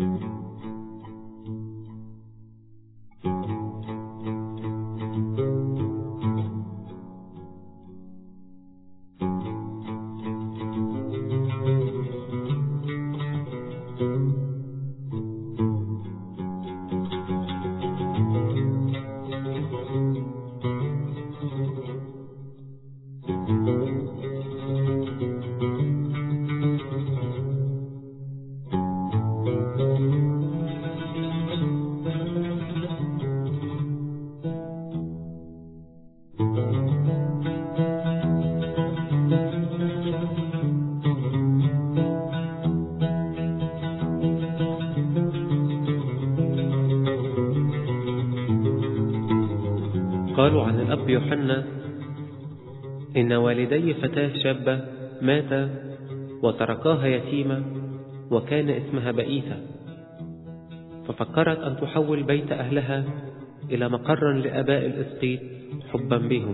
قالوا عن الأب يوحنا: إن والدي فتاة شابة ماتا وتركاها يتيمة وكان اسمها بئيثة، ففكرت أن تحول بيت أهلها إلى مقرا لآباء الإسقيط حبا بهم.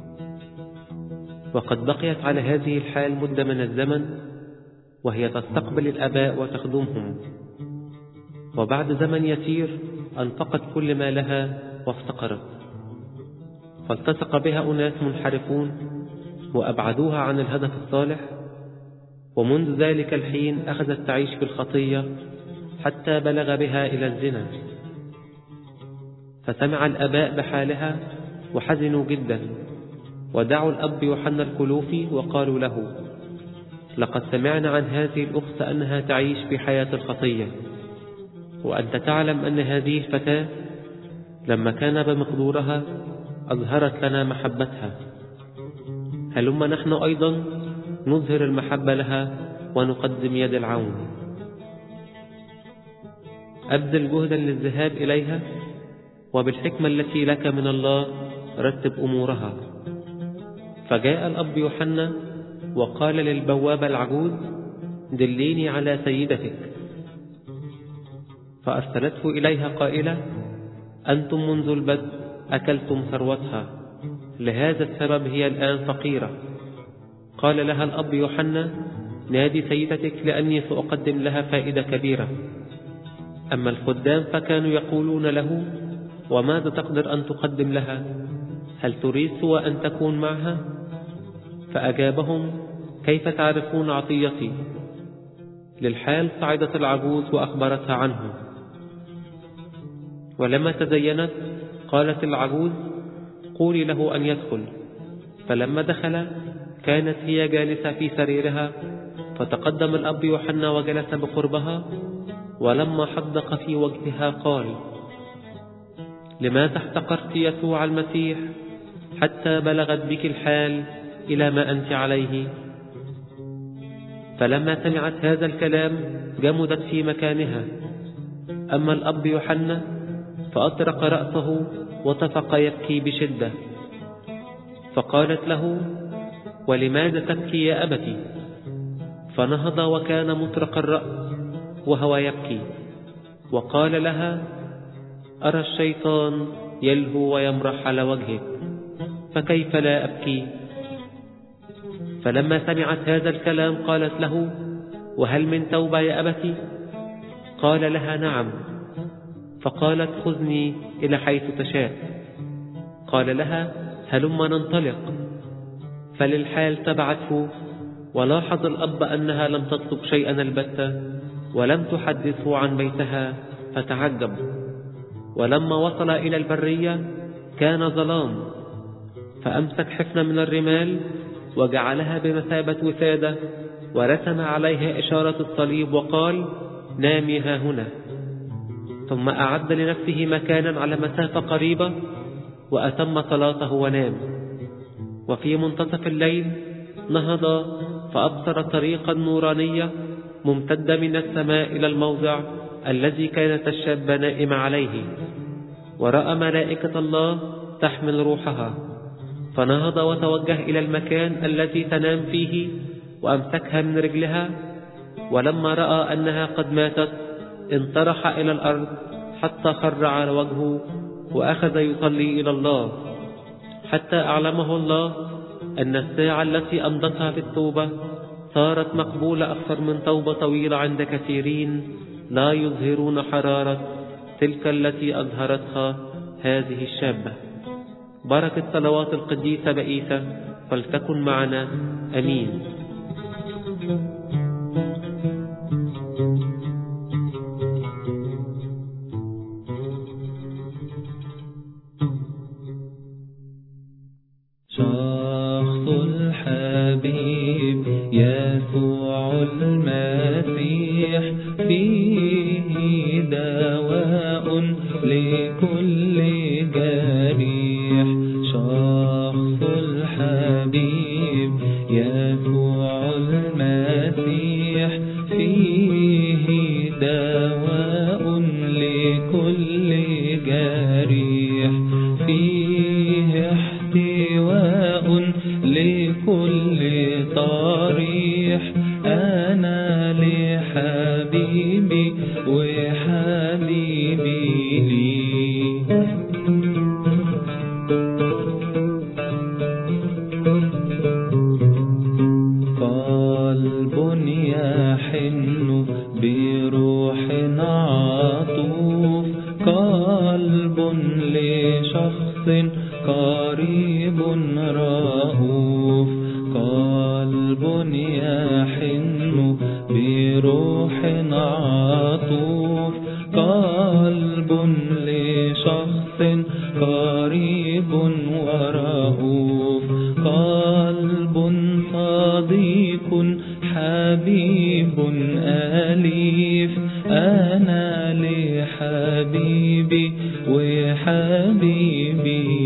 وقد بقيت على هذه الحال مدة من الزمن وهي تستقبل الآباء وتخدمهم، وبعد زمن يسير أنفقت كل ما لها وافتقرت، فالتصق بها أناس منحرفون وأبعدوها عن الهدف الصالح، ومنذ ذلك الحين أخذت تعيش في الخطية حتى بلغ بها إلى الزنا. فسمع الآباء بحالها وحزنوا جدا، ودعوا الأب يوحنا الكلوفي وقالوا له: لقد سمعنا عن هذه الأخت أنها تعيش في حياة الخطية، وأنت تعلم أن هذه الفتاة لما كان بمقدورها أظهرت لنا محبتها. هلما نحن أيضا نظهر المحبة لها ونقدم يد العون. أبذل جهدا للذهاب إليها، وبالحكمة التي لك من الله رتب أمورها. فجاء الأب يوحنا وقال للبوابة العجوز: دليني على سيدتك. فأرسلته إليها قائلة: أنتم منذ البدء أكلتم ثروتها، لهذا السبب هي الآن فقيرة. قال لها الأب يوحنا: نادي سيدتك لأني سأقدم لها فائدة كبيرة. أما الخدام فكانوا يقولون له: وماذا تقدر أن تقدم لها؟ هل تريد سوى أن تكون معها؟ فأجابهم: كيف تعرفون عطيتي؟ للحال صعدت العجوز وأخبرتها عنه. ولما تزينت قالت العجوز: قولي له أن يدخل. فلما دخل كانت هي جالسة في سريرها، فتقدم الأب يوحنا وجلس بقربها، ولما حدق في وجهها قال: لماذا احتقرت يسوع المسيح حتى بلغت بك الحال إلى ما أنت عليه؟ فلما سمعت هذا الكلام جمدت في مكانها. أما الأب يوحنا فأطرق رأسه وطفق يبكي بشدة. فقالت له: ولماذا تبكي يا أبتي؟ فنهض وكان مطرق الرأس وهو يبكي، وقال لها: أرى الشيطان يلهو ويمرح على وجهك، فكيف لا أبكي؟ فلما سمعت هذا الكلام قالت له: وهل من توبة يا أبتي؟ قال لها: نعم. فقالت: خذني إلى حيث تشاء. قال لها: هلما ننطلق. فللحال تبعته، ولاحظ الأب أنها لم تطلب شيئا البتة ولم تحدثه عن بيتها، فتعجب. ولما وصل إلى البرية كان ظلام، فأمسك حفنة من الرمال وجعلها بمثابة وسادة، ورسم عليها إشارة الصليب وقال: نامي ها هنا. ثم أعد لنفسه مكانا على مسافة قريبة، وأتم صلاته ونام. وفي منتصف الليل نهض فأبصر طريقا نورانية ممتدة من السماء إلى الموضع الذي كانت الشابة نائمة عليه، ورأى ملائكة الله تحمل روحها، فنهض وتوجه إلى المكان الذي تنام فيه وأمسكها من رجلها. ولما رأى أنها قد ماتت انطرح إلى الأرض حتى خر على وجهه، وأخذ يصلي إلى الله، حتى أعلمه الله أن الساعة التي أمضتها في التوبة صارت مقبولة أكثر من توبة طويلة عند كثيرين، لا يظهرون حرارة تلك التي أظهرتها هذه الشابة. بركة صلوات القديسة بائسة فلتكن معنا، أمين. شخص الحبيب يسوع المسيح فيه دواء لكل جريح. شخص الحبيب يسوع المسيح فيه دواء لكل جريح. فيه احتواء لكل طريح. أنا لحبيبي وحبيبي لي. قلب يحن بروح عطوف. قلب لشخص قريب رؤوف. قلب يحن بروح عطوف. قلب لشخص قريب ورؤوف. قلب صديق حبيب أليف. أنا لحبيبي وحبيبي